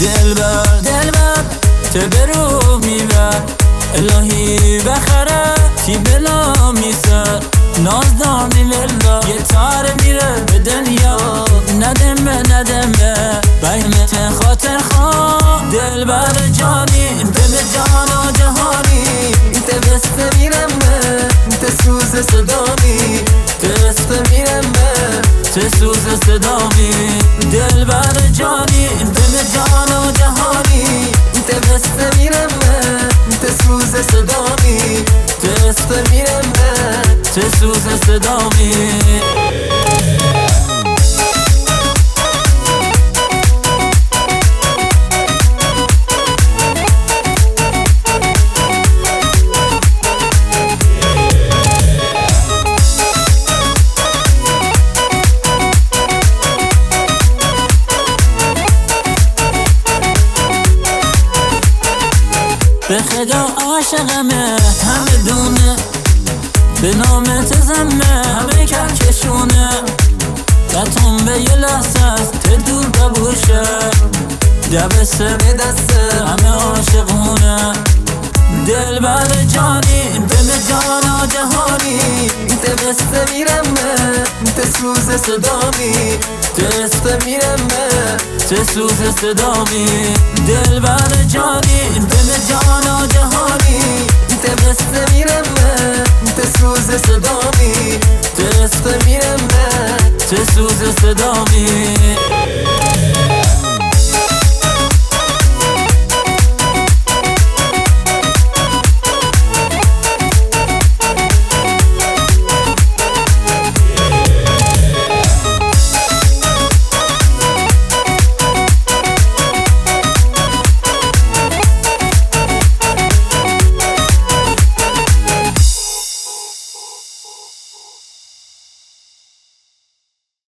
دلبر تبرو میبر الهی بخره تی بلا میسر نازدانی لله یه تار میره به دنیا ندمه بیمت خاطر خواه دلبر جانی انت به جان و جهانی انت بست میرمه انت سوز صدامی تست میرمه چه سوز صدامی دلبر جانی انت به جان و جهانی انت بست میرمه انت سوز صدامی تست میرمه چه سوز صدامی به خدا عاشقمه همه دونه به نامت زمه همه کشونه قطعم به یه لحظه است ته دور ببوشه دبسته به دسته همه عاشقونه دلبر جانی انت به جان و جهانی انت بسته میرمه انت سوز صدامی تست میرمه چه سوز صدامی دلبر جانی انت به جان و جهانی انت بسته میرمه انت سوز صدامی تست میرمه چه سوز صدامی